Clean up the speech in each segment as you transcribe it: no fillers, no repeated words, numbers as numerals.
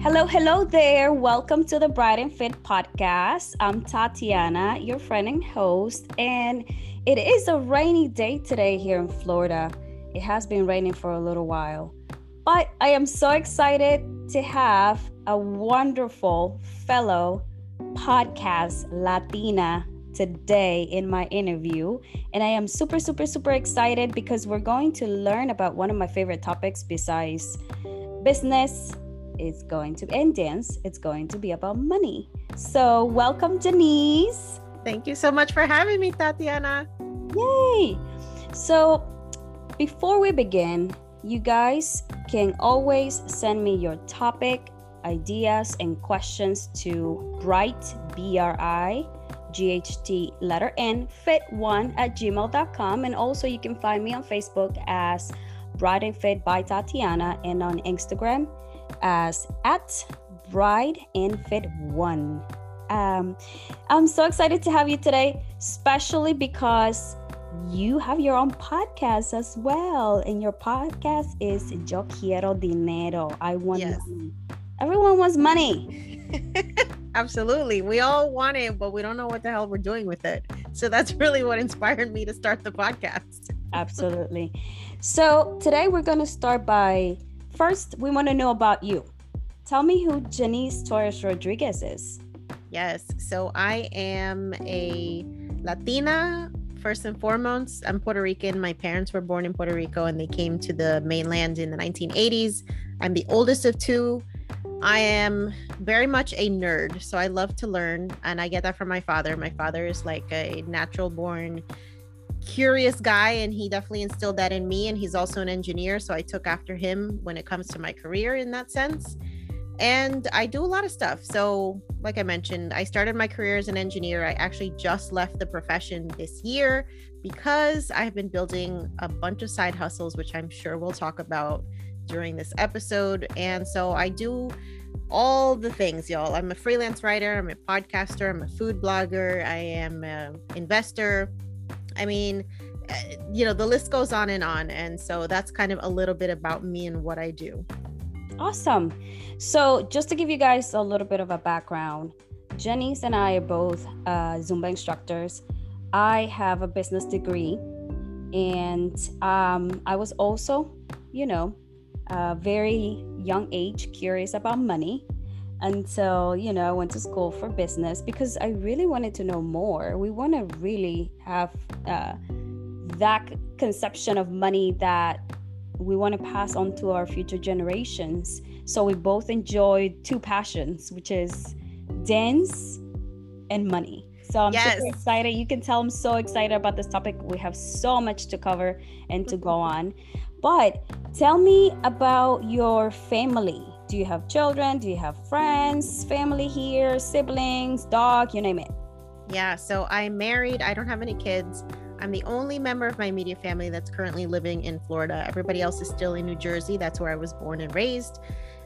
Hello there. Welcome to the Bright and Fit podcast. I'm Tatiana, your friend and host, and it is a rainy day today here in Florida. It has been raining for a little while, but I am so excited to have a wonderful fellow podcast Latina today in my interview. And I am super excited because we're going to learn about one of my favorite topics besides business. It's going to end dance. It's going to be about money. So welcome, Janice. Thank you so much for having me, Tatiana. Yay. So before we begin, you guys can always send me your topic, ideas, and questions to BrightGHT fit1 at gmail.com. And also you can find me on Facebook as Bright and Fit by Tatiana and on Instagram as @BrideandFit1. I'm so excited to have you today, especially because you have your own podcast as well, and your podcast is Yo Quiero Dinero. I want money. Everyone wants money. Absolutely. We all want it, but we don't know what the hell we're doing with it. So that's really what inspired me to start the podcast. Absolutely. So today we're going to start by, first, we want to know about you. Tell me who Janice Torres Rodriguez is. Yes. So I am a Latina, first and foremost. I'm Puerto Rican. My parents were born in Puerto Rico and they came to the mainland in the 1980s. I'm the oldest of two. I am very much a nerd, so I love to learn, and I get that from my father. My father is like a natural born curious guy, and he definitely instilled that in me, and he's also an engineer, so I took after him when it comes to my career in that sense. And I do a lot of stuff. So like I mentioned, I started my career as an engineer. I actually just left the profession this year because I've been building a bunch of side hustles, which I'm sure we'll talk about during this episode. And so I do all the things, y'all. I'm a freelance writer, I'm a podcaster, I'm a food blogger, I am an investor. I mean, the list goes on. And so that's kind of a little bit about me and what I do. Awesome. So just to give you guys a little bit of a background, Janice and I are both Zumba instructors. I have a business degree, and I was also, very young age curious about money until I went to school for business because I really wanted to know more. We want to really have that conception of money that we want to pass on to our future generations. So we both enjoy two passions, which is dance and money. So I'm super excited. You can tell I'm so excited about this topic. We have so much to cover and to go on. But tell me about your family. Do you have children? Do you have friends, family here, siblings, dog, you name it? Yeah, so I'm married. I don't have any kids. I'm the only member of my immediate family that's currently living in Florida. Everybody else is still in New Jersey. That's where I was born and raised.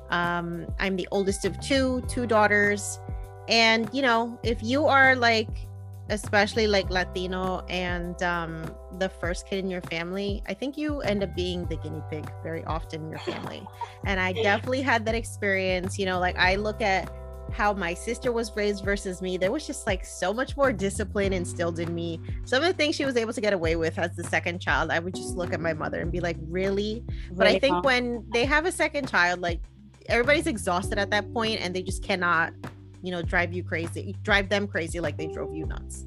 I'm the oldest of two daughters. And, if you are especially Latino and the first kid in your family, I think you end up being the guinea pig very often in your family. And I definitely had that experience. I look at how my sister was raised versus me. There was just so much more discipline instilled in me. Some of the things she was able to get away with as the second child, I would just look at my mother and be like, really? But I think when they have a second child, everybody's exhausted at that point and they just cannot drive them crazy like they drove you nuts.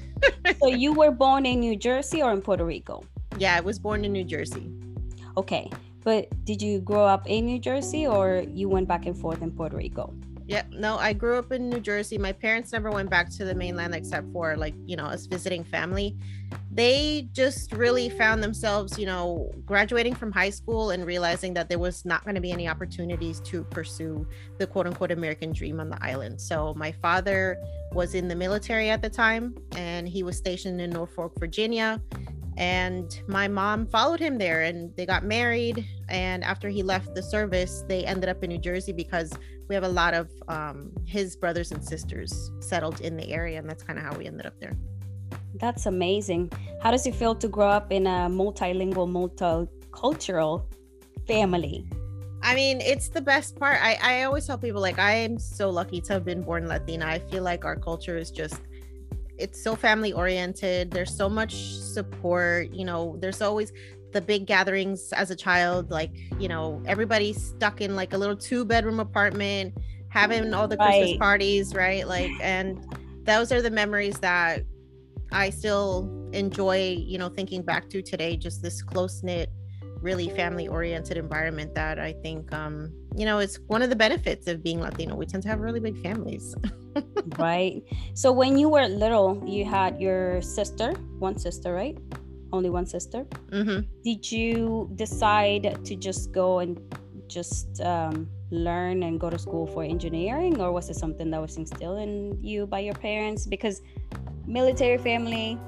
So you were born in New Jersey or in Puerto Rico? Yeah, I was born in New Jersey. Okay, but did you grow up in New Jersey or you went back and forth in Puerto Rico? Yeah, no, I grew up in New Jersey. My parents never went back to the mainland except for us visiting family. They just really found themselves, graduating from high school and realizing that there was not going to be any opportunities to pursue the quote unquote American dream on the island. So my father was in the military at the time and he was stationed in Norfolk, Virginia. And my mom followed him there and they got married. And after he left the service, they ended up in New Jersey because we have a lot of his brothers and sisters settled in the area. And that's kind of how we ended up there. That's amazing. How does it feel to grow up in a multilingual, multicultural family? I mean, it's the best part. I always tell people, like, I am so lucky to have been born Latina. I feel like our culture is just, it's so family oriented. There's so much support. You know, there's always the big gatherings as a child, like, you know, everybody's stuck in like a little 2-bedroom apartment, having all the Christmas parties, right? Like, and those are the memories that I still enjoy, you know, thinking back to today, just this close-knit, really family-oriented environment that I think, you know, it's one of the benefits of being Latino. We tend to have really big families. Right. So when you were little, you had your sister, one sister, right? Only one sister. Mm-hmm. Did you decide to just go and just learn and go to school for engineering, or was it something that was instilled in you by your parents? Because military family.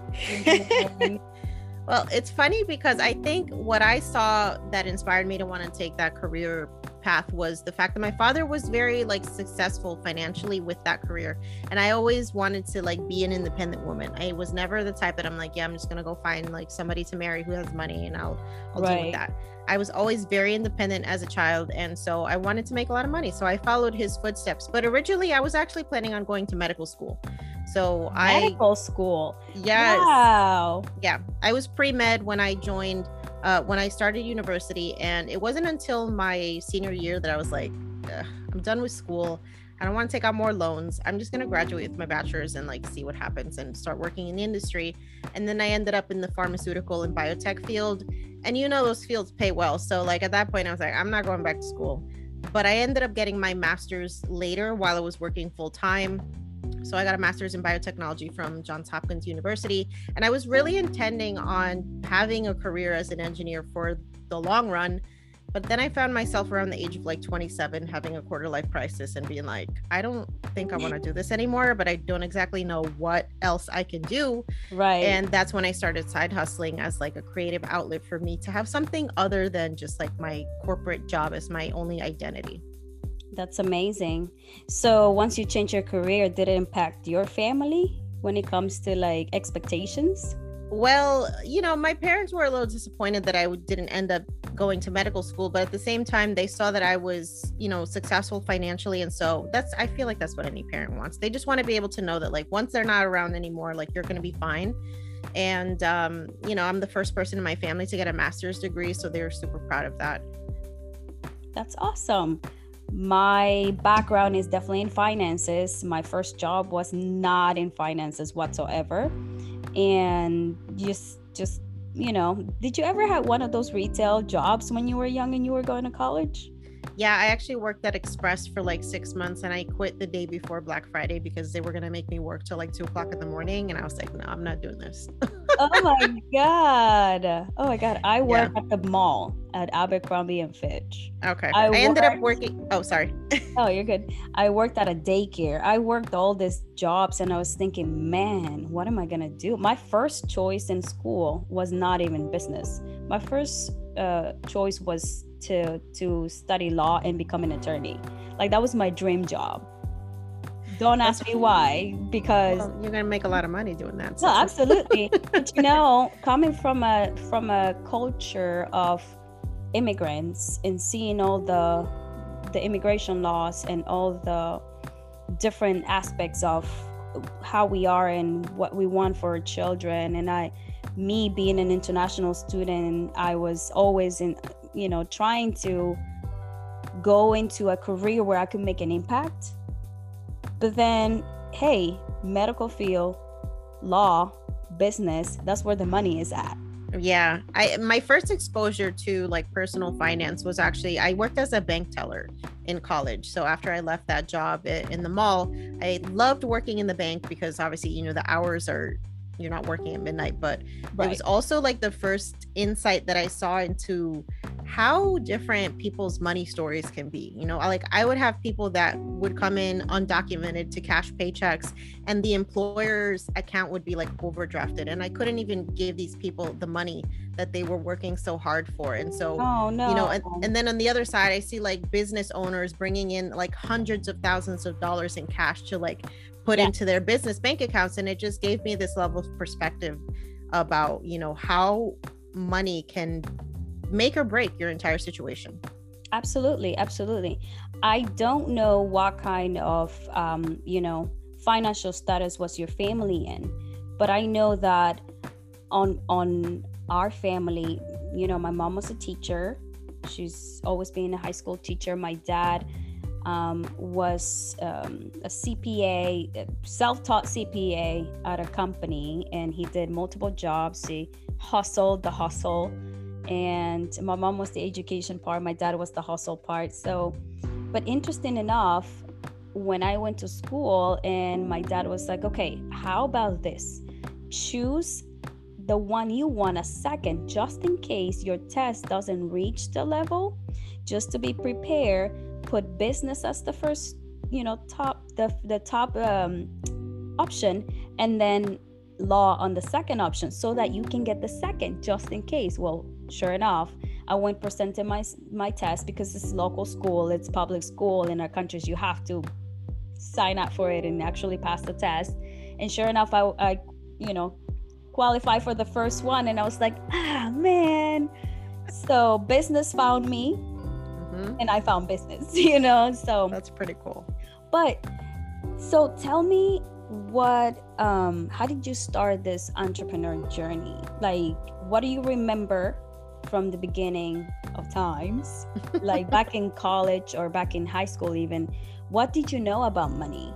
Well, it's funny because I think what I saw that inspired me to want to take that career path was the fact that my father was very like successful financially with that career, and I always wanted to like be an independent woman. I was never the type that I'm like, yeah, I'm just gonna go find like somebody to marry who has money and I'll deal with that. I was always very independent as a child, and so I wanted to make a lot of money, so I followed his footsteps. But originally I was actually planning on going to medical school. So medical school. Yes. Wow. Yeah, I was pre-med when I joined, when I started university, and it wasn't until my senior year that I was like, I'm done with school. I don't want to take out more loans. I'm just going to graduate with my bachelor's and like see what happens and start working in the industry. And then I ended up in the pharmaceutical and biotech field. And you know, those fields pay well. So like at that point, I was like, I'm not going back to school. But I ended up getting my master's later while I was working full time. So I got a master's in biotechnology from Johns Hopkins University. And I was really intending on having a career as an engineer for the long run. But then I found myself around the age of like 27 having a quarter life crisis and being like, I don't think I want to do this anymore, but I don't exactly know what else I can do. Right. And that's when I started side hustling as like a creative outlet for me to have something other than just like my corporate job as my only identity. That's amazing. So once you change your career, did it impact your family when it comes to like expectations? Well, you know, my parents were a little disappointed that I didn't end up going to medical school, but at the same time, they saw that I was, you know, successful financially. And so I feel like that's what any parent wants. They just want to be able to know that like once they're not around anymore, like you're going to be fine. And, you know, I'm the first person in my family to get a master's degree. So they were super proud of that. That's awesome. My background is definitely in finances. My first job was not in finances whatsoever. And just you know, did you ever have one of those retail jobs when you were young and you were going to college? Yeah, I actually worked at Express for like 6 months, and I quit the day before Black Friday because they were going to make me work till like 2:00 in the morning. And I was like, no, I'm not doing this. Oh my God. I worked at the mall at Abercrombie and Fitch. Okay. I ended up working. Oh, sorry. Oh, you're good. I worked at a daycare. I worked all these jobs and I was thinking, man, what am I going to do? My first choice in school was not even business. My first choice was to study law and become an attorney. Like that was my dream job. Don't ask me why, because you're gonna make a lot of money doing that. No, absolutely. But you know, coming from a culture of immigrants and seeing all the immigration laws and all the different aspects of how we are and what we want for our children, and me being an international student, I was always trying to go into a career where I could make an impact. But then, hey, medical field, law, business, that's where the money is at. Yeah. My first exposure to like personal finance was actually, I worked as a bank teller in college. So after I left that job in the mall, I loved working in the bank because obviously, you know, the hours are, you're not working at midnight, but right. It was also like the first insight that I saw into how different people's money stories can be. You know, like I would have people that would come in undocumented to cash paychecks, and the employer's account would be like overdrafted, and I couldn't even give these people the money that they were working so hard for. And so, you know, and then on the other side, I see like business owners bringing in like hundreds of thousands of dollars in cash to like put into their business bank accounts. And it just gave me this level of perspective about, you know, how money can make or break your entire situation. Absolutely, absolutely. I don't know what kind of, financial status was your family in, but I know that on our family, my mom was a teacher. She's always been a high school teacher. My dad was a CPA, self-taught CPA at a company, and he did multiple jobs. He hustled the hustle, and my mom was the education part, my dad was the hustle part. So, but interesting enough, when I went to school and my dad was like, okay, how about this, choose the one you want a second, just in case your test doesn't reach the level, just to be prepared, put business as the first, top, the top option, and then law on the second option, so that you can get the second, just in case. Well, sure enough, I went, presented my test, because it's local school, it's public school in our countries, you have to sign up for it and actually pass the test. And sure enough, I qualified for the first one, and I was like, man. So business found me, and I found business, so That's pretty cool. But so tell me, how did you start this entrepreneur journey? Like, what do you remember from the beginning of times, like back in college or back in high school even? What did you know about money?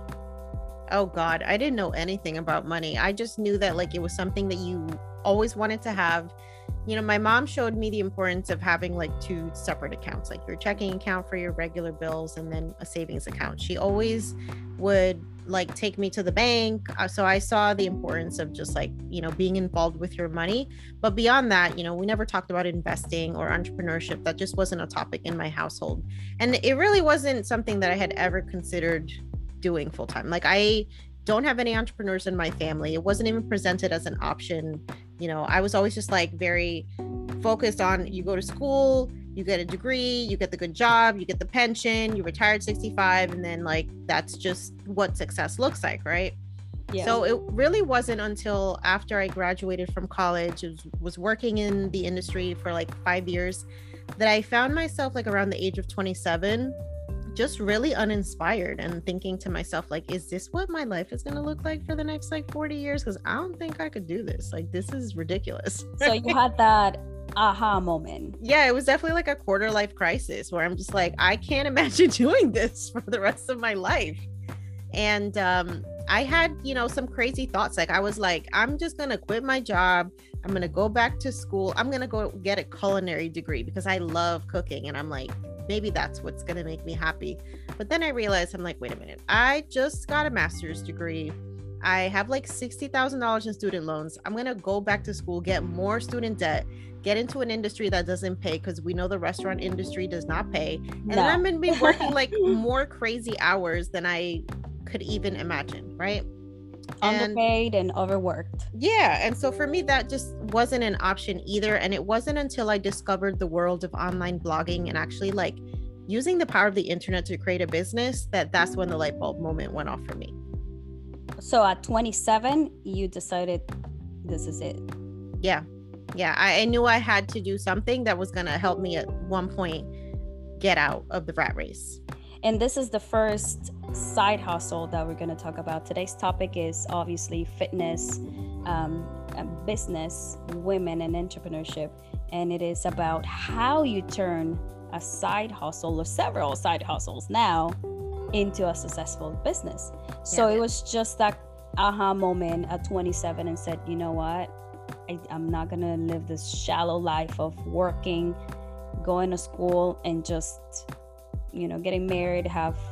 Oh God, I didn't know anything about money. I just knew that like it was something that you always wanted to have. My mom showed me the importance of having like two separate accounts, like your checking account for your regular bills and then a savings account. She always would like take me to the bank. So I saw the importance of just like, being involved with your money. But beyond that, we never talked about investing or entrepreneurship. That just wasn't a topic in my household. And it really wasn't something that I had ever considered doing full time. Like, I don't have any entrepreneurs in my family. It wasn't even presented as an option. I was always just like very focused on, you go to school, you get a degree, you get the good job, you get the pension, you retire at 65, and then like that's just what success looks like, right? Yeah. So it really wasn't until after I graduated from college, was working in the industry for like 5 years, that I found myself like around the age of 27 just really uninspired and thinking to myself, like, is this what my life is going to look like for the next like 40 years? Because I don't think I could do this. Like, this is ridiculous. So you had that aha moment. Yeah, it was definitely like a quarter life crisis where I'm just like, I can't imagine doing this for the rest of my life. And I had, some crazy thoughts. Like, I was like, I'm just going to quit my job. I'm going to go back to school. I'm going to go get a culinary degree because I love cooking. And I'm like, maybe that's what's going to make me happy. But then I realized, I'm like, wait a minute, I just got a master's degree. I have like $60,000 in student loans. I'm going to go back to school, get more student debt, get into an industry that doesn't pay, because we know the restaurant industry does not pay. And then I'm going to be working like more crazy hours than I could even imagine, right? Underpaid and overworked. Yeah. And so for me, that just wasn't an option either. And it wasn't until I discovered the world of online blogging and actually like using the power of the internet to create a business, that's when the light bulb moment went off for me. So at 27, you decided this is it. Yeah. I knew I had to do something that was going to help me at one point get out of the rat race. And this is the first side hustle that we're going to talk about. Today's topic is obviously fitness, business, women, and entrepreneurship. And it is about how you turn a side hustle or several side hustles now into a successful business. So it was just that aha moment at 27 and said, you know what? I'm not going to live this shallow life of working, going to school, and just getting married,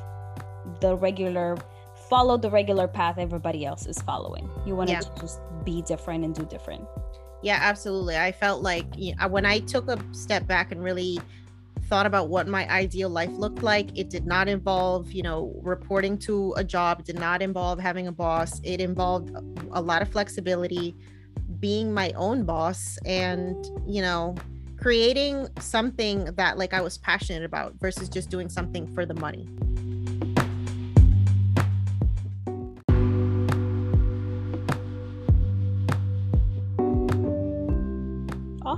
follow the regular path everybody else is following. You want to just be different and do different. Yeah, absolutely. I felt like when I took a step back and really thought about what my ideal life looked like, it did not involve, reporting to a job. It did not involve having a boss. It involved a lot of flexibility, being my own boss, and, creating something that like I was passionate about versus just doing something for the money.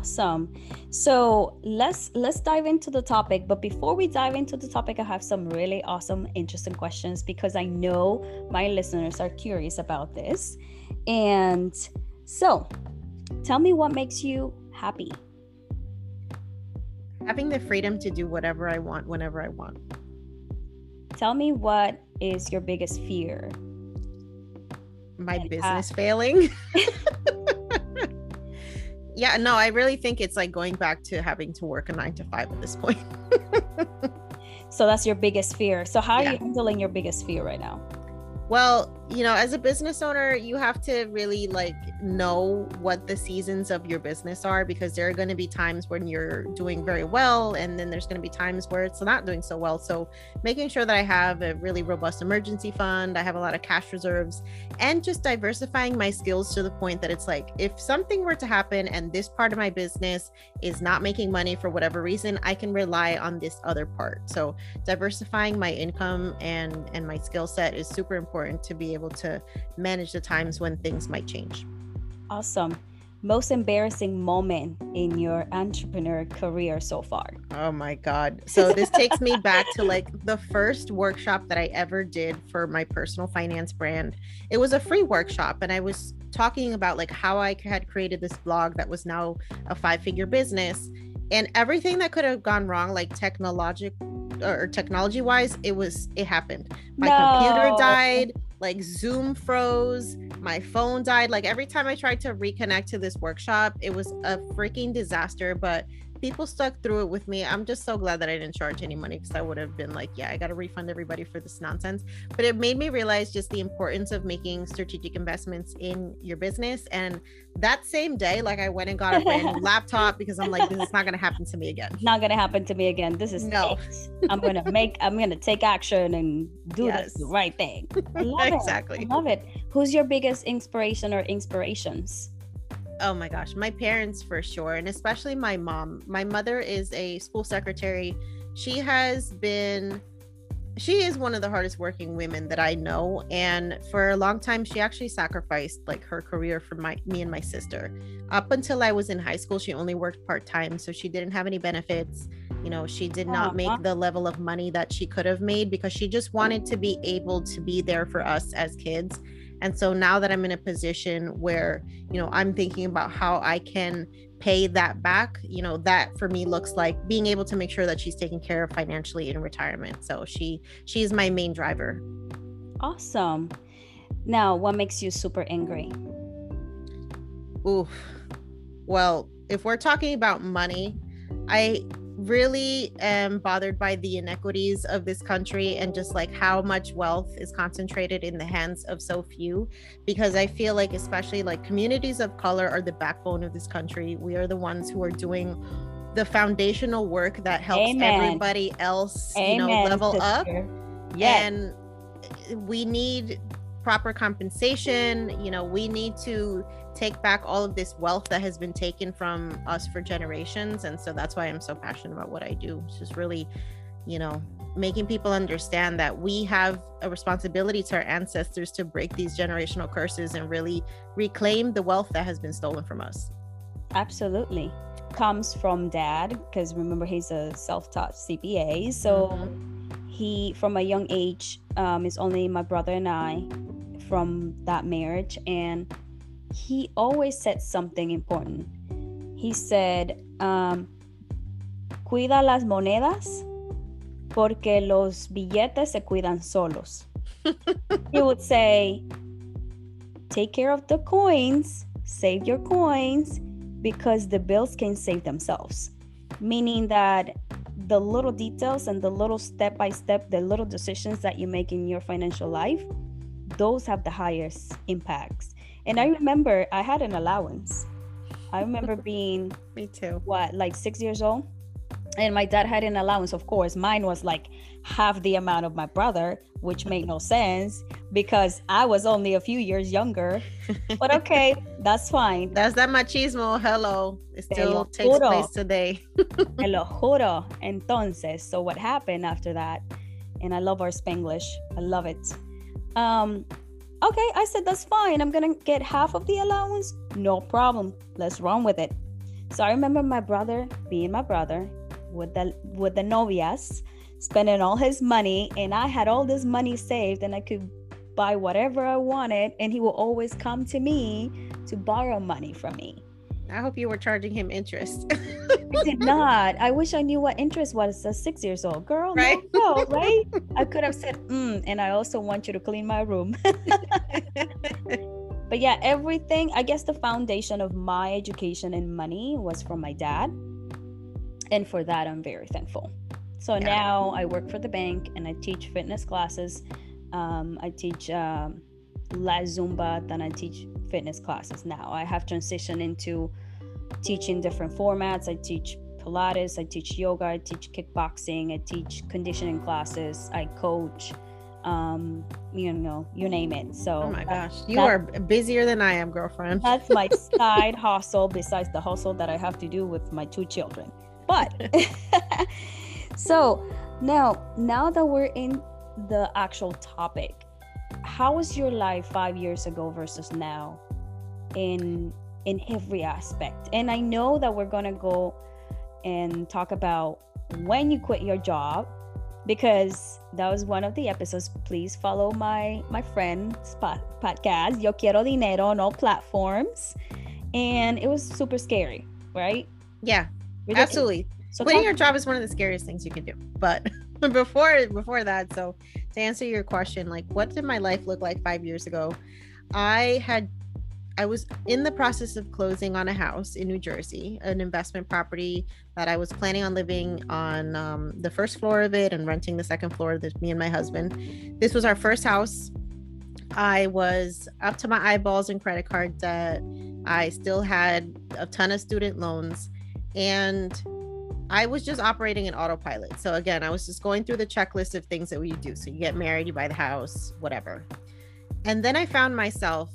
Awesome. So let's dive into the topic. But before we dive into the topic, I have some really awesome, interesting questions because I know my listeners are curious about this. And so, tell me what makes you happy. Having the freedom to do whatever I want, whenever I want. Tell me what is your biggest fear. My business failing. Yeah, no, I really think it's like going back to having to work a 9 to 5 at this point. So that's your biggest fear. So how are you handling your biggest fear right now? Well, as a business owner, you have to really know what the seasons of your business are, because there are going to be times when you're doing very well, and then there's going to be times where it's not doing so well. So making sure that I have a really robust emergency fund, I have a lot of cash reserves, and just diversifying my skills to the point that it's like, if something were to happen and this part of my business is not making money for whatever reason, I can rely on this other part. So diversifying my income and my skill set is super important to be able to manage the times when things might change. Awesome. Most embarrassing moment in your entrepreneur career so far? Oh my God. So this takes me back to the first workshop that I ever did for my personal finance brand. It was a free workshop, and I was talking about how I had created this blog that was now a 5-figure business, and everything that could have gone wrong, technology wise, it happened. My computer died, Zoom froze, my phone died. Every time I tried to reconnect to this workshop, it was a freaking disaster, but people stuck through it with me. I'm just so glad that I didn't charge any money, because I would have been I got to refund everybody for this nonsense. But it made me realize just the importance of making strategic investments in your business. And that same day, I went and got a brand new laptop, because I'm this is not going to happen to me again. Not going to happen to me again. This is no. I'm going to take action and do the right thing. I love exactly. it. I love it. Who's your biggest inspiration or inspirations? Oh my gosh, my parents for sure, and especially my mom. My mother is a school secretary. She is one of the hardest working women that I know, and for a long time she actually sacrificed her career for me and my sister. Up until I was in high school, she only worked part-time, so she didn't have any benefits. She did not make the level of money that she could have made, because she just wanted to be able to be there for us as kids. And so now that I'm in a position where, I'm thinking about how I can pay that back, that for me looks like being able to make sure that she's taken care of financially in retirement. So she is my main driver. Awesome. Now, what makes you super angry? Ooh, well, if we're talking about money, I really am bothered by the inequities of this country, and just how much wealth is concentrated in the hands of so few, because I feel especially communities of color are the backbone of this country. We are the ones who are doing the foundational work that helps everybody else level up. Yes. And we need proper compensation. We need to take back all of this wealth that has been taken from us for generations. And so that's why I'm so passionate about what I do. It's just really, making people understand that we have a responsibility to our ancestors to break these generational curses and really reclaim the wealth that has been stolen from us. Absolutely. Comes from dad, because remember, he's a self-taught CPA. So he, from a young age, is only my brother and I from that marriage. And he always said something important. He said, cuida las monedas porque los billetes se cuidan solos. He would say, take care of the coins, save your coins, because the bills can save themselves. Meaning that the little details and the little step-by-step, the little decisions that you make in your financial life, those have the highest impacts. And I remember I had an allowance. I remember being me too. 6 years old, and my dad had an allowance. Of course, mine was half the amount of my brother, which made no sense because I was only a few years younger. But okay, that's fine. That's that machismo. Hello, it still takes place today. Te lo juro. Entonces, so what happened after that? And I love our Spanglish. I love it. Okay, I said, that's fine. I'm going to get half of the allowance. No problem. Let's run with it. So I remember my brother being my brother with the novias, spending all his money, and I had all this money saved and I could buy whatever I wanted, and he will always come to me to borrow money from me. I hope you were charging him interest. I did not. I wish I knew what interest was as 6 years old. Girl, right? No, right? I could have said, and I also want you to clean my room. But yeah, everything, I guess the foundation of my education and money was from my dad. And for that, I'm very thankful. So now I work for the bank and I teach fitness classes. I teach La Zumba, then I teach fitness classes now. I have transitioned into teaching different formats. I teach Pilates, I teach yoga, I teach kickboxing, I teach conditioning classes, I coach, you name it. So oh my gosh, you are busier than I am, girlfriend. That's my side hustle besides the hustle that I have to do with my 2 children. But so now that we're in the actual topic, how was your life 5 years ago versus now in every aspect? And I know that we're gonna go and talk about when you quit your job, because that was one of the episodes. Please follow my friend's podcast, Yo Quiero Dinero, on all platforms. And it was super scary, right? Yeah, absolutely. So quitting your job is one of the scariest things you can do. But before that, so to answer your question, like, what did my life look like 5 years ago? I was in the process of closing on a house in New Jersey, an investment property that I was planning on living on the first floor of it and renting the second floor, me and my husband. This was our first house. I was up to my eyeballs in credit card debt. I still had a ton of student loans, and I was just operating in autopilot. So again, I was just going through the checklist of things that we do. So you get married, you buy the house, whatever. And then I found myself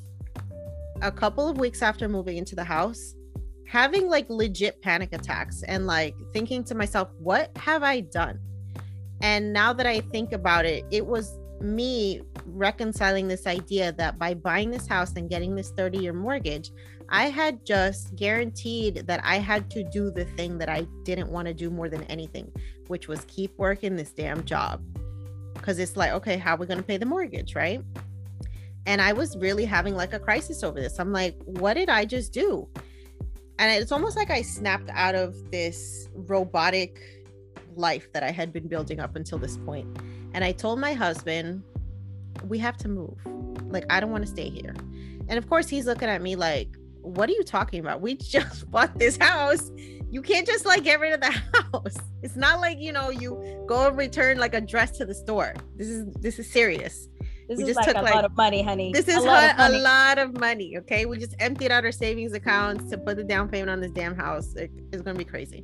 a couple of weeks after moving into the house having like legit panic attacks and like thinking to myself, what have I done? And now that I think about it, it was me reconciling this idea that by buying this house and getting this 30-year mortgage, I had just guaranteed that I had to do the thing that I didn't want to do more than anything, which was keep working this damn job. Because it's like, okay, how are we going to pay the mortgage, right? And I was really having like a crisis over this. I'm like, what did I just do? And it's almost like I snapped out of this robotic life that I had been building up until this point. And I told my husband, we have to move. Like, I don't want to stay here. And of course, he's looking at me like, what are you talking about? We just bought this house. You can't just like get rid of the house. It's not like, you go and return like a dress to the store. This is serious. This is like a lot of money, honey. This is a lot of money. Okay. We just emptied out our savings accounts to put the down payment on this damn house. It's going to be crazy.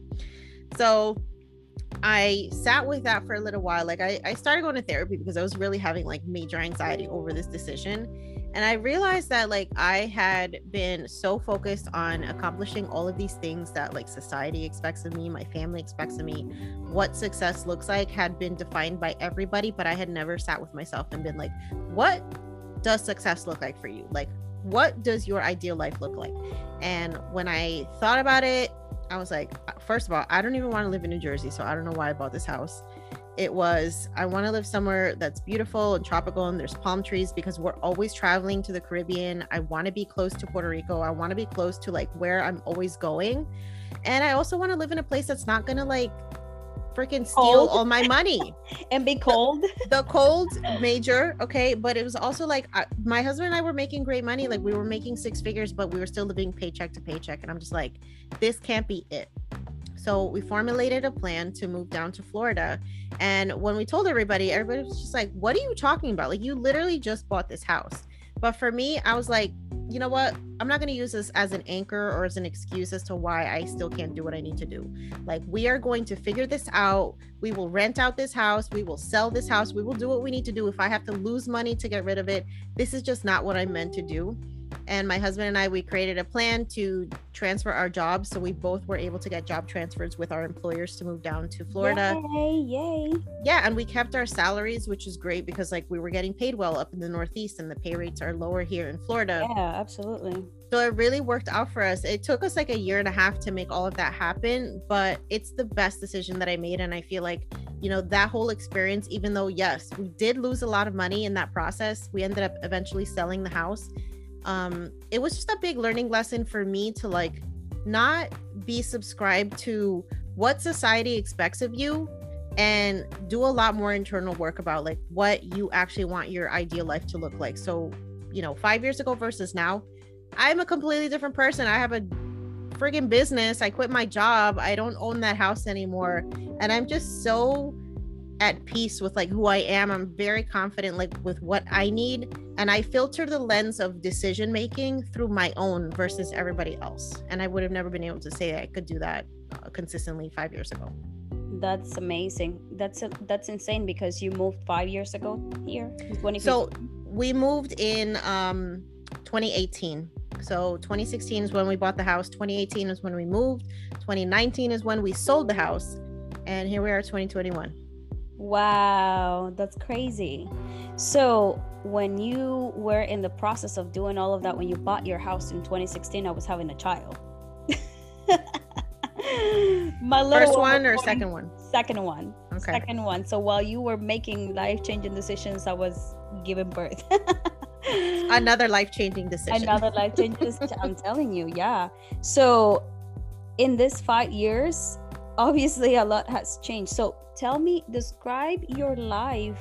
So I sat with that for a little while. Like I started going to therapy because I was really having like major anxiety over this decision. And I realized that like I had been so focused on accomplishing all of these things that like society expects of me, my family expects of me, what success looks like had been defined by everybody, but I had never sat with myself and been like, what does success look like for you? Like, what does your ideal life look like? And when I thought about it, I was like, first of all, I don't even want to live in New Jersey, so I don't know why I bought this house. It was, I want to live somewhere that's beautiful and tropical and there's palm trees because we're always traveling to the Caribbean. I want to be close to Puerto Rico. I want to be close to like where I'm always going. And I also want to live in a place that's not going to like freaking steal all my money and be cold. The cold major. Okay. But it was also like my husband and I were making great money. Like we were making 6 figures, but we were still living paycheck to paycheck. And I'm just like, this can't be it. So we formulated a plan to move down to Florida. And when we told everybody was just like, what are you talking about? Like, you literally just bought this house. But for me, I was like, you know what? I'm not going to use this as an anchor or as an excuse as to why I still can't do what I need to do. Like, we are going to figure this out. We will rent out this house. We will sell this house. We will do what we need to do. If I have to lose money to get rid of it, this is just not what I'm meant to do. And my husband and I, we created a plan to transfer our jobs. So we both were able to get job transfers with our employers to move down to Florida. Yay. Yeah. And we kept our salaries, which is great because like we were getting paid well up in the Northeast and the pay rates are lower here in Florida. Yeah, absolutely. So it really worked out for us. It took us like a year and a half to make all of that happen, but it's the best decision that I made. And I feel like, you know, that whole experience, even though, yes, we did lose a lot of money in that process, we ended up eventually selling the house. It was just a big learning lesson for me to like not be subscribed to what society expects of you and do a lot more internal work about like what you actually want your ideal life to look like. So, you know, 5 years ago versus now, I'm a completely different person. I have a friggin' business. I quit my job. I don't own that house anymore. And I'm just so at peace with like who I am. I'm very confident like with what I need. And I filter the lens of decision making through my own versus everybody else. And I would have never been able to say that I could do that consistently 5 years ago. That's amazing. That's insane because you moved 5 years ago here in 2015. So we moved in 2018. So 2016 is when we bought the house. 2018 is when we moved. 2019 is when we sold the house. And here we are, 2021. Wow, that's crazy. So when you were in the process of doing all of that, when you bought your house in 2016, I was having a child. My little first one or second one? Second one. Okay. Second one. So while you were making life-changing decisions, I was giving birth. Another life-changing decision. Another life-changing decision. I'm telling you, yeah. So in this 5 years, obviously a lot has changed. So tell me, describe your life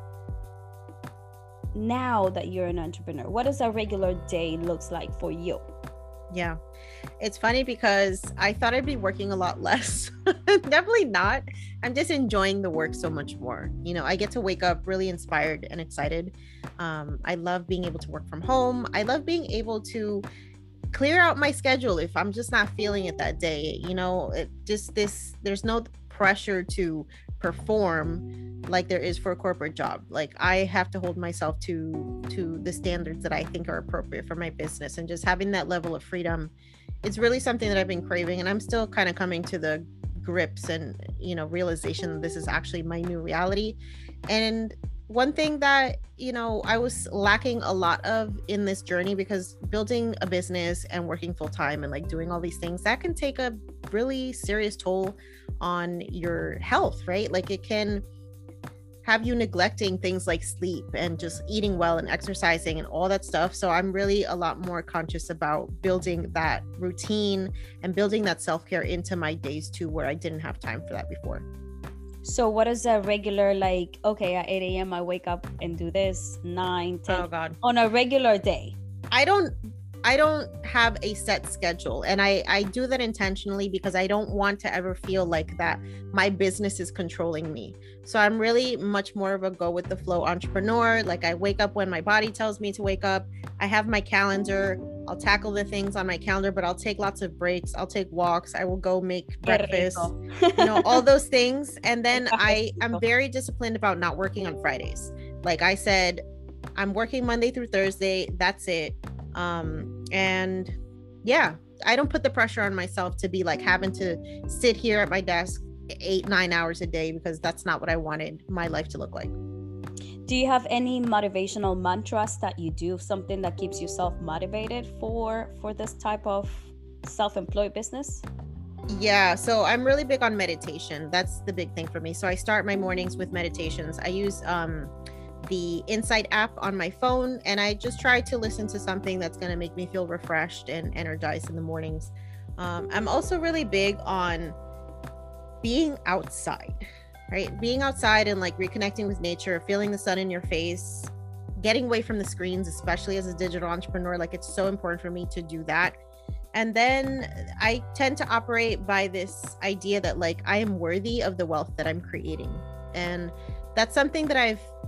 now that you're an entrepreneur. What does a regular day looks like for you? Yeah, it's funny because I thought I'd be working a lot less. Definitely not. I'm just enjoying the work so much more. You know, I get to wake up really inspired and excited. I love being able to work from home. I love being able to clear out my schedule if I'm just not feeling it that day. You know, there's no pressure to perform like there is for a corporate job. Like I have to hold myself to the standards that I think are appropriate for my business, and just having that level of freedom, it's really something that I've been craving, and I'm still kind of coming to the grips and, you know, realization that this is actually my new reality. And one thing that, you know, I was lacking a lot of in this journey, because building a business and working full time and like doing all these things, that can take a really serious toll on your health, right? Like it can have you neglecting things like sleep and just eating well and exercising and all that stuff. So I'm really a lot more conscious about building that routine and building that self-care into my days too, where I didn't have time for that before. So what is a regular, like, okay, at 8 a.m. I wake up and do this, 9, 10, oh God, on a regular day? I don't have a set schedule, and I do that intentionally because I don't want to ever feel like that my business is controlling me. So I'm really much more of a go with the flow entrepreneur. Like I wake up when my body tells me to wake up. I have my calendar. I'll tackle the things on my calendar, but I'll take lots of breaks. I'll take walks. I will go make breakfast, you know, all those things. And then I'm very disciplined about not working on Fridays. Like I said, I'm working Monday through Thursday. That's it. And yeah, I don't put the pressure on myself to be like having to sit here at my desk 8-9 hours a day, because that's not what I wanted my life to look like. Do you have any motivational mantras that you do, something that keeps you self-motivated for this type of self-employed business? Yeah, so I'm really big on meditation. That's the big thing for me. So I start my mornings with meditations. I use the Insight app on my phone, and I just try to listen to something that's going to make me feel refreshed and energized in the mornings. I'm also really big on being outside, right? Being outside and like reconnecting with nature, feeling the sun in your face, getting away from the screens, especially as a digital entrepreneur. Like it's so important for me to do that. And then I tend to operate by this idea that like I am worthy of the wealth that I'm creating. And that's something that I've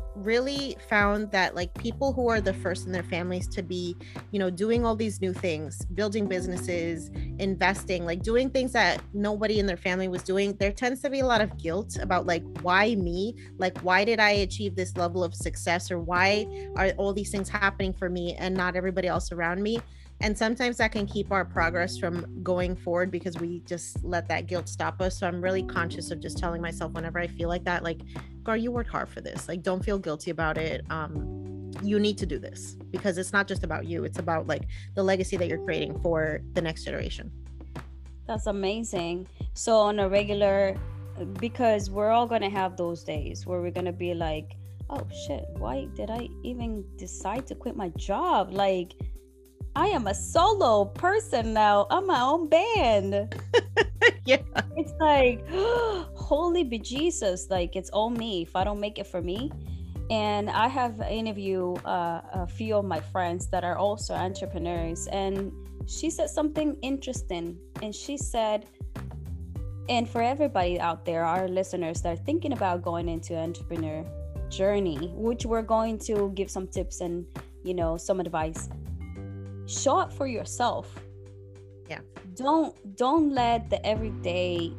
really found that like people who are the first in their families to be, doing all these new things, building businesses, investing, like doing things that nobody in their family was doing, there tends to be a lot of guilt about like, why me? Like, why did I achieve this level of success, or why are all these things happening for me and not everybody else around me? And sometimes that can keep our progress from going forward because we just let that guilt stop us. So I'm really conscious of just telling myself whenever I feel like that, like, Gar, you worked hard for this. Like, don't feel guilty about it. You need to do this because it's not just about you. It's about like the legacy that you're creating for the next generation. That's amazing. So on a regular, because we're all going to have those days where we're going to be like, oh shit, why did I even decide to quit my job? Like, I am a solo person now. I'm my own band. Yeah. It's like, holy bejesus, like it's all me if I don't make it for me. And I have interviewed a few of my friends that are also entrepreneurs, and she said something interesting. And she said, and for everybody out there, our listeners that are thinking about going into entrepreneur journey, which we're going to give some tips and some advice. Show up for yourself. Yeah. Don't let the everyday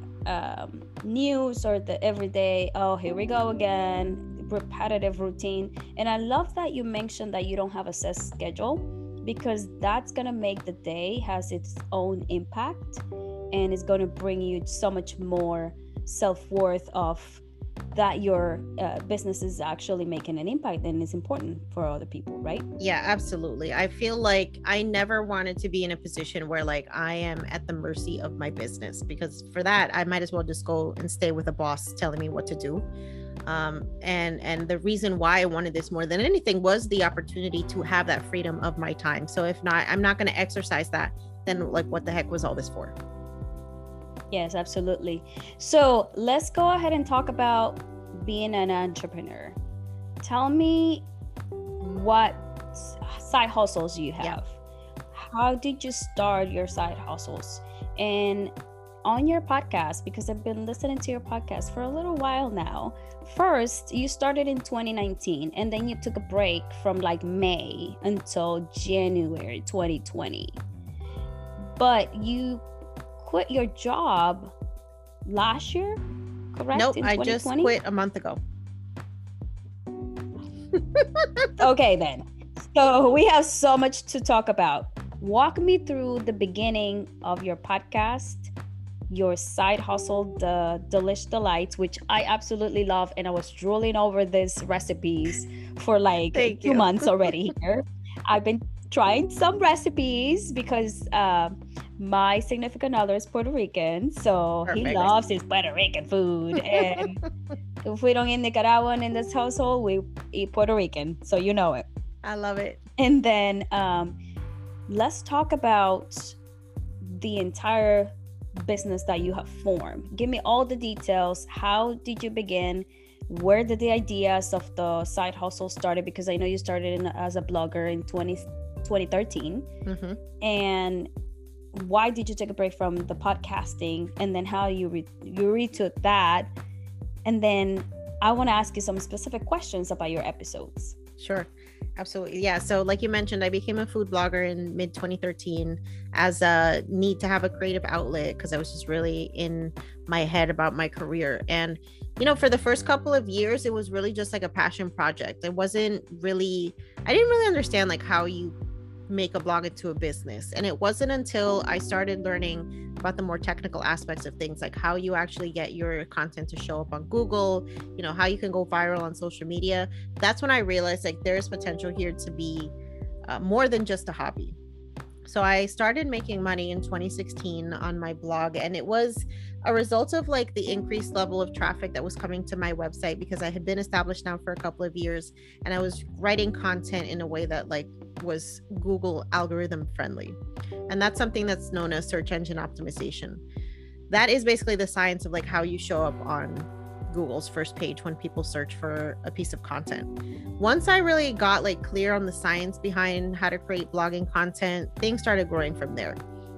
news or the everyday, oh, here we go again, repetitive routine. And I love that you mentioned that you don't have a set schedule, because that's gonna make the day has its own impact, and it's gonna bring you so much more self-worth of that your business is actually making an impact and is important for other people, right? Yeah, absolutely. I feel like I never wanted to be in a position where like I am at the mercy of my business, because for that I might as well just go and stay with a boss telling me what to do. And the reason why I wanted this more than anything was the opportunity to have that freedom of my time. So if not, I'm not going to exercise that, then like what the heck was all this for? Yes, absolutely. So let's go ahead and talk about being an entrepreneur. Tell me what side hustles you have. Yeah. How did you start your side hustles? And on your podcast, because I've been listening to your podcast for a little while now. First, you started in 2019, and then you took a break from like May until January 2020. But you quit your job last year, correct? Nope, I just quit a month ago. Okay, then. So we have so much to talk about. Walk me through the beginning of your podcast, your side hustle, the Delish Delights, which I absolutely love. And I was drooling over these recipes for like 2 months already here. I've been trying some recipes because my significant other is Puerto Rican, so Perfect. He loves his Puerto Rican food. And if we don't eat Nicaraguan in this household, we eat Puerto Rican, so you know it. I love it. And then let's talk about the entire business that you have formed. Give me all the details. How did you begin? Where did the ideas of the side hustle started? Because I know you started as a blogger in 2013. Mm-hmm. And why did you take a break from the podcasting? And then how you retook that? And then I want to ask you some specific questions about your episodes. Sure. Absolutely. Yeah. So like you mentioned, I became a food blogger in mid 2013 as a need to have a creative outlet, because I was just really in my head about my career. And, for the first couple of years, it was really just like a passion project. I didn't really understand like how you make a blog into a business. And it wasn't until I started learning about the more technical aspects of things, like how you actually get your content to show up on Google, how you can go viral on social media. That's when I realized like there's potential here to be more than just a hobby. So I started making money in 2016 on my blog, and it was a result of like the increased level of traffic that was coming to my website, because I had been established now for a couple of years, and I was writing content in a way that like was Google algorithm friendly. And that's something that's known as search engine optimization. That is basically the science of like how you show up on Google's first page when people search for a piece of content. Once I really got like clear on the science behind how to create blogging content, things started growing from there.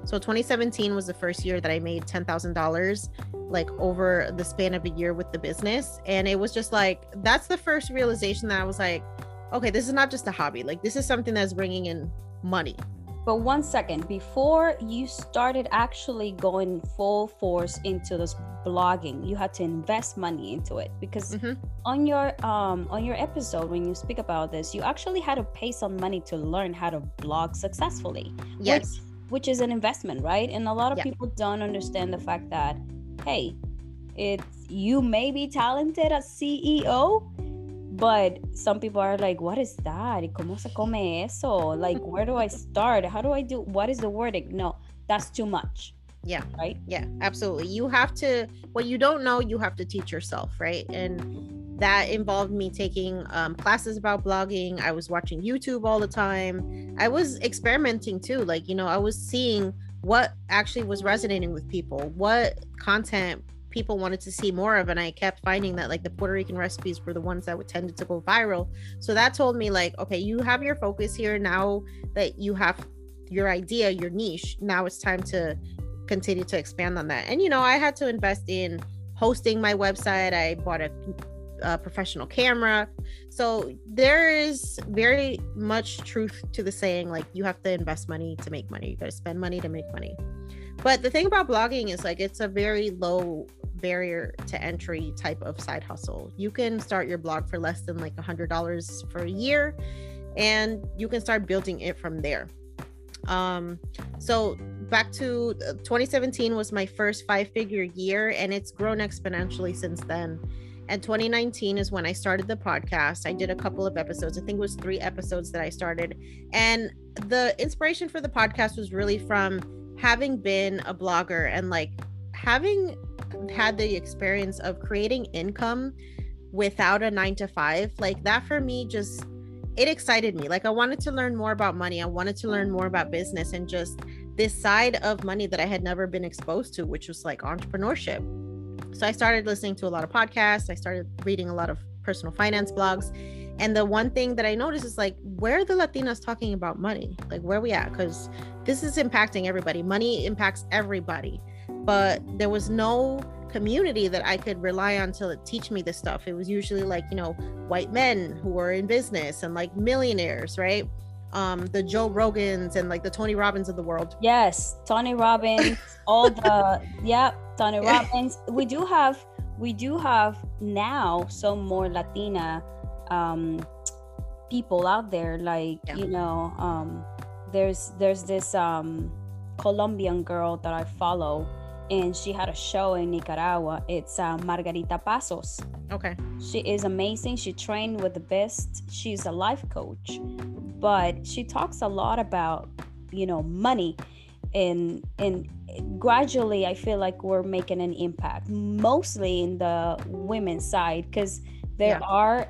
So 2017 was the first year that I made $10,000 like over the span of a year with the business. And it was just like, that's the first realization that I was like, okay, this is not just a hobby. Like this is something that's bringing in money. But 1 second, before you started actually going full force into this blogging, you had to invest money into it, because on your episode, when you speak about this, you actually had to pay some money to learn how to blog successfully. Yes. Which is an investment, right? And a lot of people don't understand the fact that, hey, you may be talented as CEO, but some people are like, what is that? ¿Cómo se come eso? Like, where do I start? How do I do? What is the wording? No, that's too much. Yeah. Right? Yeah, absolutely. You have to, what you don't know, you have to teach yourself, right? And that involved me taking classes about blogging. I was watching YouTube all the time. I was experimenting too. Like, you know, I was seeing what actually was resonating with people, what content people wanted to see more of, and I kept finding that like the Puerto Rican recipes were the ones that would tended to go viral. So that told me like, okay, you have your focus here. Now that you have your idea, your niche, now it's time to continue to expand on that. And you know, I had to invest in hosting my website. I bought a professional camera. So there is very much truth to the saying, like, you have to invest money to make money. You got to spend money to make money. But the thing about blogging is like, it's a very low barrier to entry type of side hustle. You can start your blog for less than like $100 for a year, and you can start building it from there. So back to 2017 was my first 5-figure year, and it's grown exponentially since then. And 2019 is when I started the podcast. I did a couple of episodes. I think it was 3 episodes that I started. And the inspiration for the podcast was really from having been a blogger and like having had the experience of creating income without a 9-to-5. Like that for me, just, it excited me. Like I wanted to learn more about money. I wanted to learn more about business and just this side of money that I had never been exposed to, which was like entrepreneurship. So I started listening to a lot of podcasts. I started reading a lot of personal finance blogs. And the one thing that I noticed is like, where are the Latinas talking about money? Like, where are we at? Because this is impacting everybody. Money impacts everybody. But there was no community that I could rely on to teach me this stuff. It was usually like, you know, white men who were in business and like millionaires, right? The Joe Rogans and like the Tony Robbins of the world. Yes, Tony Robbins, all the Tony Robbins. We do have now some more Latina people out there. Like you know, there's this Colombian girl that I follow, and she had a show in Nicaragua. It's Margarita Pasos. Okay. She is amazing. She trained with the best. She's a life coach, but she talks a lot about, you know, money, and gradually I feel like we're making an impact, mostly in the women's side, because there are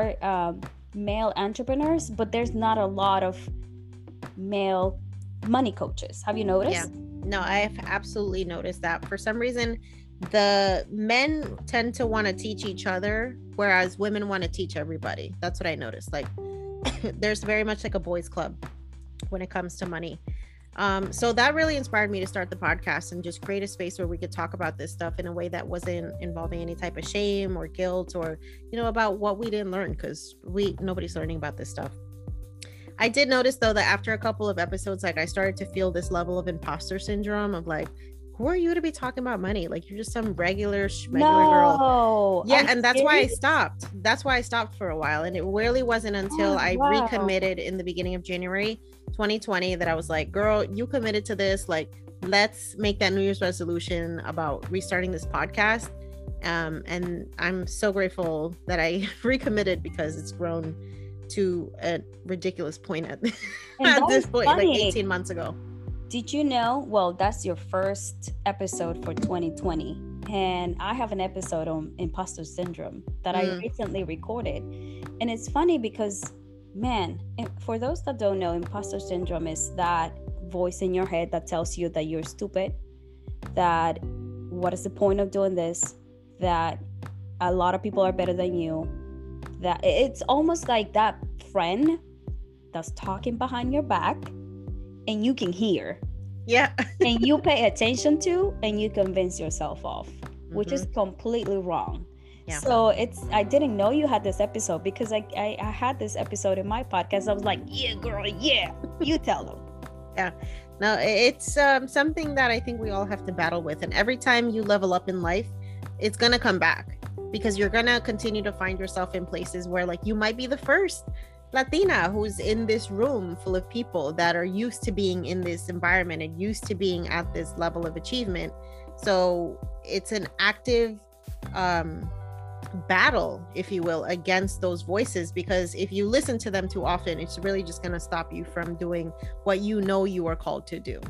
male entrepreneurs, but there's not a lot of male money coaches. Have you noticed? Yeah. No, I've absolutely noticed that. For some reason, the men tend to want to teach each other, whereas women want to teach everybody. That's what I noticed. Like, there's very much like a boys' club when it comes to money. So that really inspired me to start the podcast and just create a space where we could talk about this stuff in a way that wasn't involving any type of shame or guilt or, you know, about what we didn't learn, because nobody's learning about this stuff. I did notice though that after a couple of episodes, like I started to feel this level of imposter syndrome of like, who are you to be talking about money? Like you're just some regular girl. Yeah, and that's why I stopped. That's why I stopped for a while. And it really wasn't until I recommitted in the beginning of January 2020 that I was like, girl, you committed to this. Like, let's make that New Year's resolution about restarting this podcast. And I'm so grateful that I recommitted, because it's grown to a ridiculous point at this point, like 18 months ago. Did you know? Well, that's your first episode for 2020, and I have an episode on imposter syndrome that I recently recorded. And it's funny because, man, for those that don't know, imposter syndrome is that voice in your head that tells you that you're stupid, that what is the point of doing this, that a lot of people are better than you, that it's almost like that friend that's talking behind your back and you can hear, Yeah. and you pay attention to and you convince yourself of, which is Mhm. completely wrong. Yeah. So I didn't know you had this episode because I had this episode in my podcast. I was like, yeah, girl, yeah, you tell them. Yeah. No, it's something that I think we all have to battle with. And every time you level up in life, it's going to come back, because you're going to continue to find yourself in places where, like, you might be the first Latina who's in this room full of people that are used to being in this environment and used to being at this level of achievement. So it's an active battle, if you will, against those voices, because if you listen to them too often, it's really just going to stop you from doing what you know you are called to do.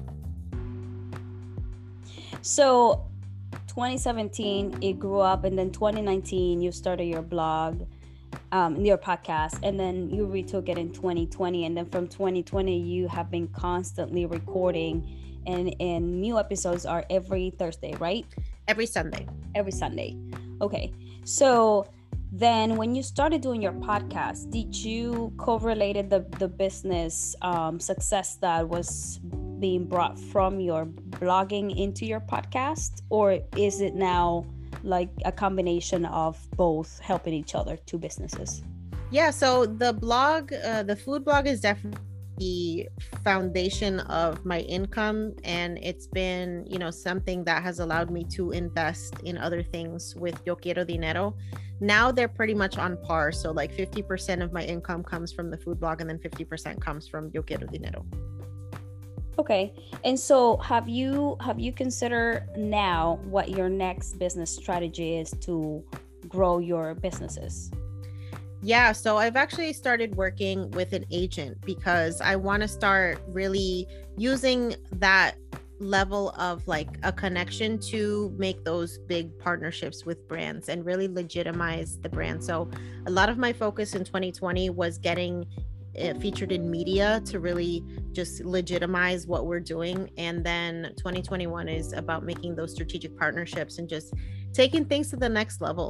So 2017 it grew up, and then 2019 you started your blog, your podcast, and then you retook it in 2020, and then from 2020 you have been constantly recording, and new episodes are every Thursday, right? Every Sunday. Every Sunday. Okay. So then when you started doing your podcast, did you correlated the business success that was being brought from your blogging into your podcast, or is it now like a combination of both helping each other, two businesses? Yeah, so the blog, the food blog, is definitely the foundation of my income, and it's been, you know, something that has allowed me to invest in other things with Yo Quiero Dinero. Now they're pretty much on par, so like 50% of my income comes from the food blog, and then 50% comes from Yo Quiero Dinero. Okay. And so have you considered now what your next business strategy is to grow your businesses? Yeah, so I've actually started working with an agent because I want to start really using that level of like a connection to make those big partnerships with brands and really legitimize the brand. So a lot of my focus in 2020 was getting featured in media to really just legitimize what we're doing. And then 2021 is about making those strategic partnerships and just taking things to the next level.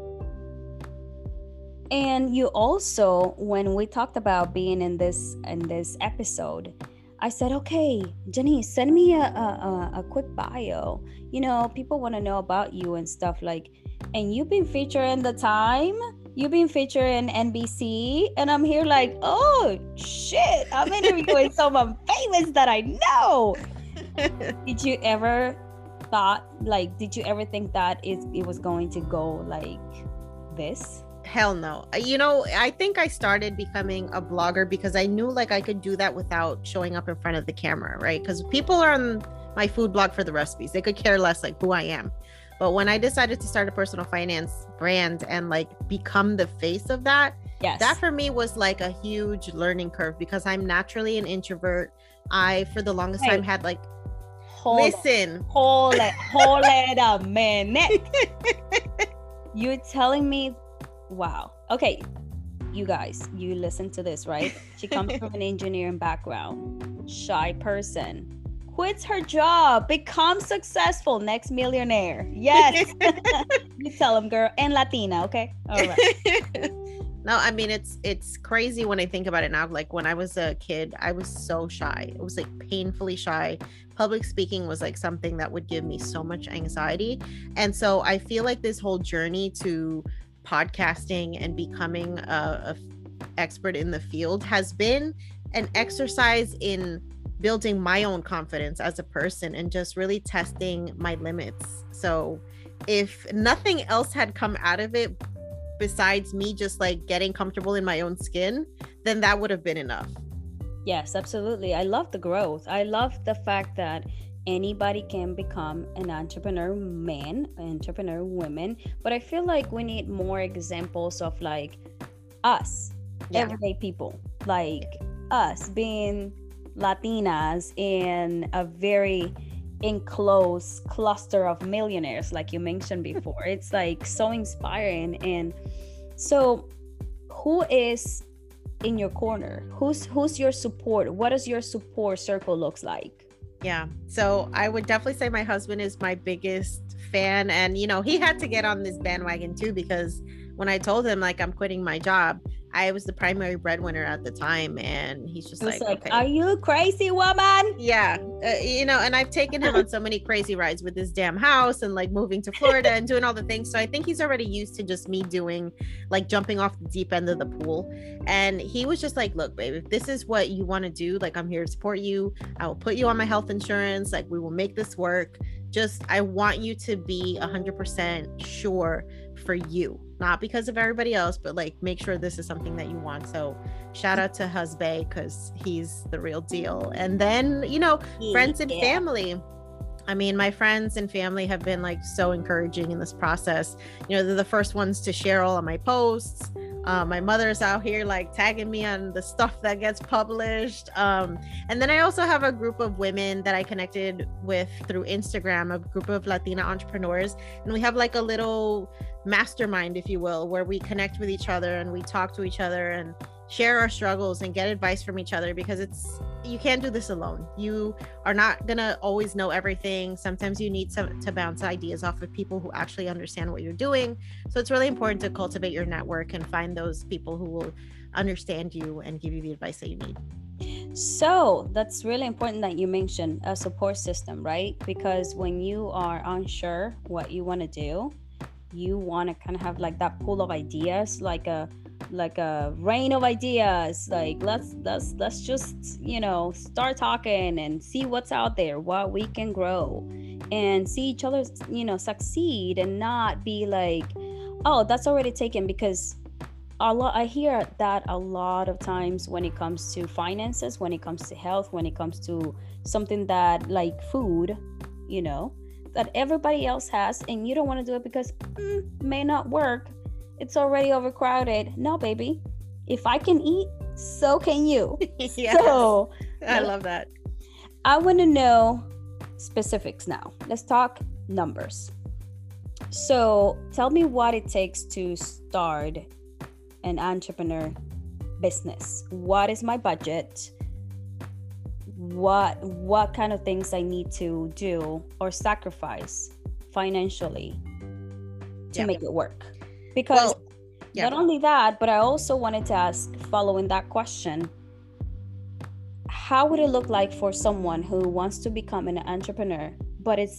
And you also, when we talked about being in this episode, I said, okay, Jenny, send me a quick bio. You know, people want to know about you and stuff like, and you've been featured in The Time, you've been featured in NBC, and I'm here like, oh shit, I'm interviewing someone famous that I know. Did you ever think that it was going to go like this? Hell no. You know, I think I started becoming a blogger because I knew like I could do that without showing up in front of the camera, right? Because people are on my food blog for the recipes. They could care less like who I am. But when I decided to start a personal finance brand and like become the face of that, yes, that for me was like a huge learning curve because I'm naturally an introvert. I, for the longest time, had like, hold it a minute. You're telling me, wow. Okay, you guys, you listen to this, right? She comes from an engineering background, shy person, quits her job, becomes successful, next millionaire. Yes. You tell them, girl, and Latina, okay? All right. No, I mean, it's crazy when I think about it now. Like when I was a kid, I was so shy. It was like painfully shy. Public speaking was like something that would give me so much anxiety. And so I feel like this whole journey to podcasting and becoming a expert in the field has been an exercise in building my own confidence as a person and just really testing my limits. So if nothing else had come out of it besides me just like getting comfortable in my own skin, then that would have been enough. Yes, absolutely. I love the growth. I love the fact that anybody can become an entrepreneur man, entrepreneur woman, but I feel like we need more examples of like us, everyday people, like us being Latinas in a very enclosed cluster of millionaires, like you mentioned before. It's like so inspiring. And so who is in your corner? Who's your support? What does your support circle looks like? Yeah, so I would definitely say my husband is my biggest fan, and you know, he had to get on this bandwagon too, because when I told him like I'm quitting my job, I was the primary breadwinner at the time, and he's just It's like, like, okay. are you crazy, woman? Yeah, and I've taken him on so many crazy rides with this damn house and like moving to Florida and doing all the things. So I think he's already used to just me doing like jumping off the deep end of the pool. And he was just like, look, babe, if this is what you want to do, like I'm here to support you. I will put you on my health insurance. Like we will make this work. Just, I want you to be 100% sure for you, not because of everybody else, but like make sure this is something that you want. So shout out to husband, because he's the real deal. And then, friends and family. I mean, my friends and family have been like so encouraging in this process. They're the first ones to share all of my posts. My mother's out here like tagging me on the stuff that gets published. And then I also have a group of women that I connected with through Instagram, a group of Latina entrepreneurs. And we have like a little mastermind, if you will, where we connect with each other and we talk to each other and share our struggles and get advice from each other, because you can't do this alone. You are not gonna always know everything. Sometimes you need to bounce ideas off of people who actually understand what you're doing. So it's really important to cultivate your network and find those people who will understand you and give you the advice that you need. So that's really important that you mentioned a support system, right? Because when you are unsure what you want to do, you want to kind of have like that pool of ideas, like a rain of ideas. Like let's just start talking and see what's out there, what we can grow, and see each other succeed, and not be like, oh, that's already taken. Because I hear that a lot of times when it comes to finances, when it comes to health, when it comes to something that like food, that everybody else has, and you don't want to do it because may not work. It's already overcrowded. No, baby. If I can eat, so can you. Yes. So I love that. I want to know specifics now. Let's talk numbers. So tell me what it takes to start an entrepreneur business. What is my budget? What kind of things I need to do or sacrifice financially to make it work? Because not only that, but I also wanted to ask, following that question, how would it look like for someone who wants to become an entrepreneur, but it's,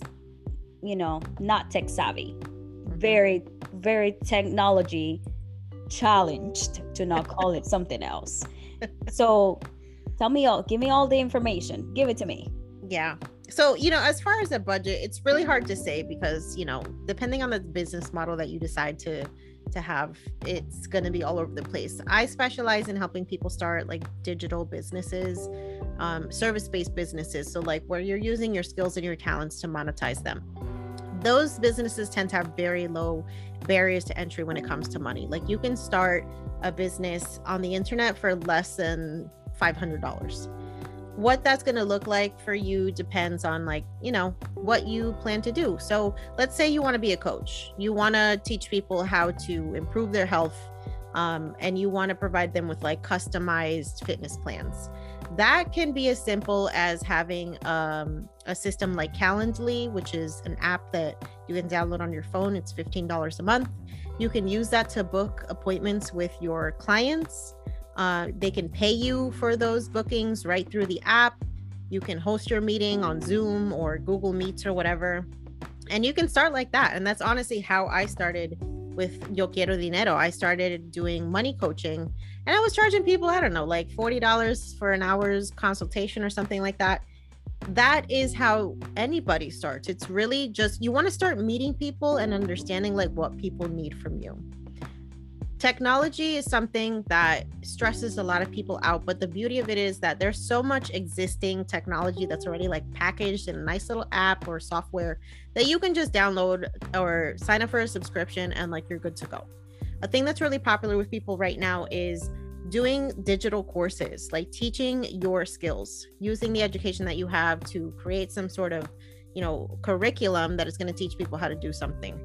not tech savvy, very, very technology challenged, to not call it something else. So give me all the information. Give it to me. Yeah. So, as far as a budget, it's really hard to say because, depending on the business model that you decide to have, it's going to be all over the place. I specialize in helping people start like digital businesses, service-based businesses. So like where you're using your skills and your talents to monetize them. Those businesses tend to have very low barriers to entry when it comes to money. Like you can start a business on the internet for less than $500. What that's going to look like for you depends on what you plan to do. So let's say you want to be a coach. You want to teach people how to improve their health, and you want to provide them with like customized fitness plans. That can be as simple as having a system like Calendly, which is an app that you can download on your phone. It's $15 a month. You can use that to book appointments with your clients. They can pay you for those bookings right through the app. You can host your meeting on Zoom or Google Meets or whatever. And you can start like that. And that's honestly how I started with Yo Quiero Dinero. I started doing money coaching, and I was charging people, I don't know, like $40 for an hour's consultation or something like that. That is how anybody starts. It's really just, you want to start meeting people and understanding like what people need from you. Technology is something that stresses a lot of people out, but the beauty of it is that there's so much existing technology that's already like packaged in a nice little app or software that you can just download or sign up for a subscription and like you're good to go. A thing that's really popular with people right now is doing digital courses, like teaching your skills, using the education that you have to create some sort of, curriculum that is going to teach people how to do something.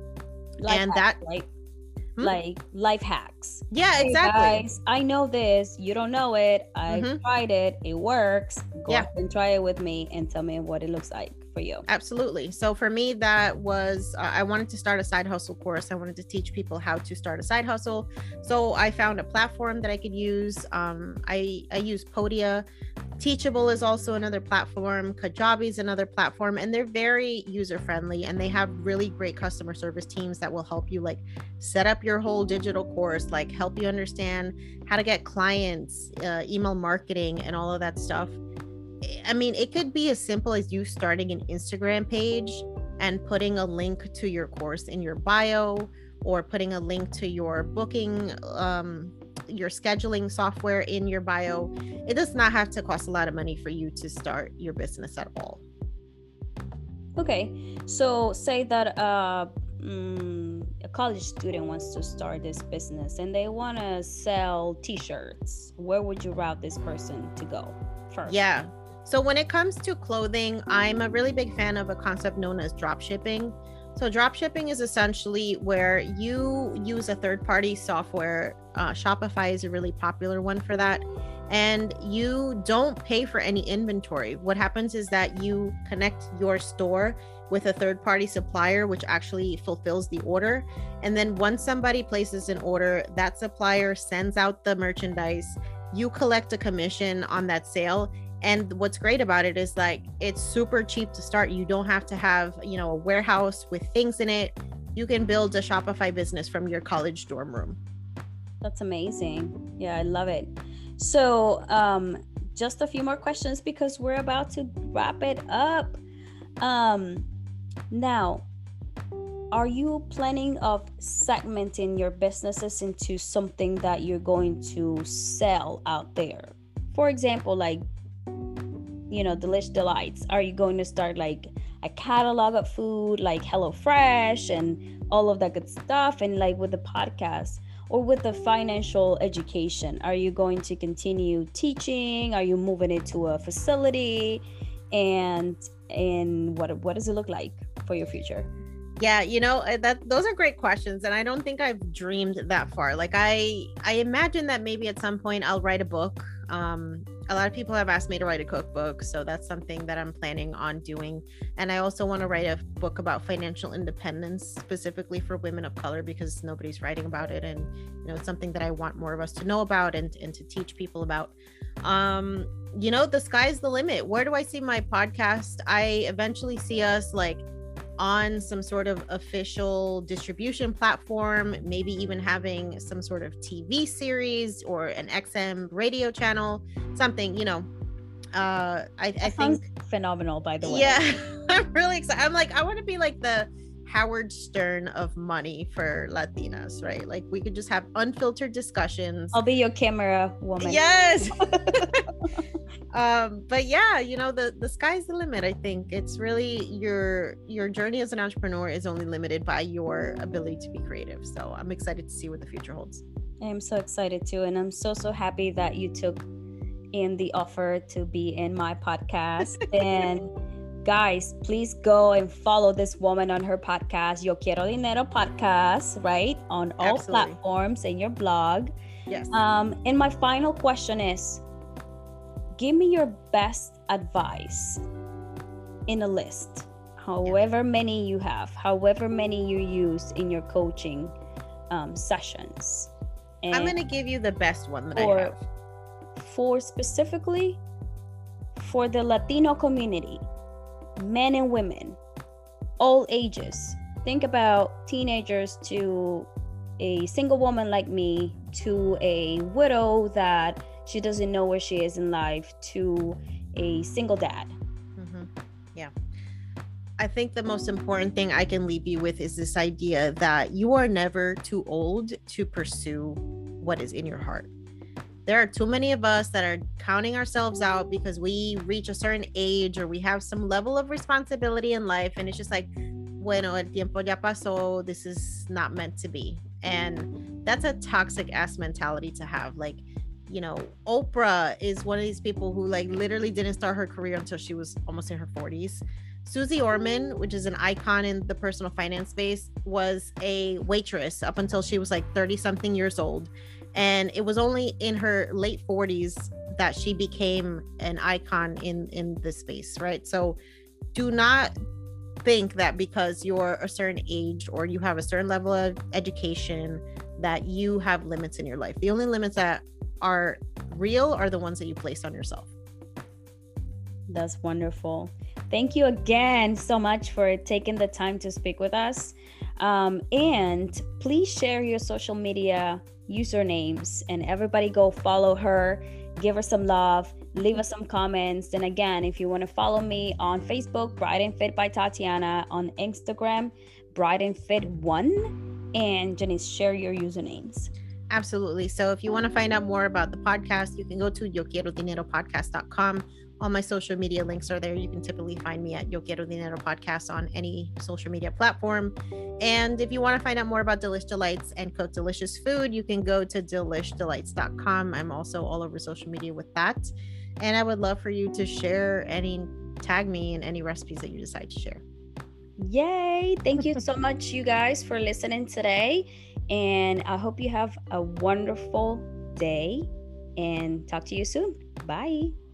Like life hacks. Yeah, hey exactly. Guys, I know this, you don't know it. I've tried it works. Go up and try it with me and tell me what it looks like. for you? Absolutely. So for me, that was, I wanted to start a side hustle course. I wanted to teach people how to start a side hustle. So I found a platform that I could use. I use Podia. Teachable is also another platform. Kajabi is another platform, and they're very user friendly, and they have really great customer service teams that will help you like set up your whole digital course, like help you understand how to get clients, email marketing, and all of that stuff. I mean, it could be as simple as you starting an Instagram page and putting a link to your course in your bio, or putting a link to your booking, your scheduling software in your bio. It does not have to cost a lot of money for you to start your business at all. Okay, so say that a college student wants to start this business and they want to sell t-shirts. Where would you route this person to go first? Yeah. So when it comes to clothing, I'm a really big fan of a concept known as drop shipping. So drop shipping is essentially where you use a third-party software. Shopify is a really popular one for that. And you don't pay for any inventory. What happens is that you connect your store with a third-party supplier, which actually fulfills the order. And then once somebody places an order, that supplier sends out the merchandise. You collect a commission on that sale. And what's great about it is like, it's super cheap to start. You don't have to have, a warehouse with things in it. You can build a Shopify business from your college dorm room. That's amazing. Yeah, I love it. So just a few more questions because we're about to wrap it up. Now, are you planning of segmenting your businesses into something that you're going to sell out there? For example, like, Delish Delights. Are you going to start like a catalog of food like HelloFresh and all of that good stuff? And like with the podcast or with the financial education, are you going to continue teaching? Are you moving it to a facility? And what does it look like for your future? Yeah, those are great questions, and I don't think I've dreamed that far. Like I imagine that maybe at some point I'll write a book. A lot of people have asked me to write a cookbook, so that's something that I'm planning on doing. And I also want to write a book about financial independence, specifically for women of color, because nobody's writing about it, and it's something that I want more of us to know about and to teach people about. The sky's the limit. Where do I see my podcast? I eventually see us like on some sort of official distribution platform, maybe even having some sort of TV series or an XM radio channel, something, I think phenomenal, by the way. Yeah, I'm really excited. I'm like, I want to be like the Howard Stern of money for Latinas, right? Like we could just have unfiltered discussions. I'll be your camera woman. Yes. But yeah, the sky's the limit. I think it's really your journey as an entrepreneur is only limited by your ability to be creative. So I'm excited to see what the future holds. I'm so excited too, and I'm so happy that you took in the offer to be in my podcast. And guys, please go and follow this woman on her podcast, Yo Quiero Dinero podcast, right? On all Absolutely. Platforms, in your blog. Yes. And my final question is, give me your best advice in a list, however many you have, however many you use in your coaching sessions. And I'm going to give you the best one that I have. Specifically for the Latino community, men and women, all ages. Think about teenagers to a single woman like me, to a widow that she doesn't know where she is in life, to a single dad. Mm-hmm. Yeah. I think the most important thing I can leave you with is this idea that you are never too old to pursue what is in your heart. There are too many of us that are counting ourselves out because we reach a certain age or we have some level of responsibility in life, and it's just like, bueno, el tiempo ya pasó, this is not meant to be. And that's a toxic ass mentality to have. Like, Oprah is one of these people who like literally didn't start her career until she was almost in her 40s. Susie Orman, which is an icon in the personal finance space, was a waitress up until she was like 30 something years old. And it was only in her late 40s that she became an icon in this space, right? So do not think that because you're a certain age or you have a certain level of education that you have limits in your life. The only limits that are real are the ones that you place on yourself. That's wonderful. Thank you again so much for taking the time to speak with us. And please share your social media usernames, and everybody go follow her, give her some love, leave us some comments. And again, if you want to follow me on Facebook, Bright and Fit by Tatiana, on Instagram, Bright and Fit 1, and Janice, share your usernames. Absolutely. So if you want to find out more about the podcast, you can go to YoQuieroDineroPodcast.com. All my social media links are there. You can typically find me at Yo Quiero Dinero Podcast on any social media platform. And if you want to find out more about Delish Delights and cook delicious food, you can go to delishdelights.com. I'm also all over social media with that. And I would love for you to tag me in any recipes that you decide to share. Yay! Thank you so much, you guys, for listening today. And I hope you have a wonderful day, and talk to you soon. Bye.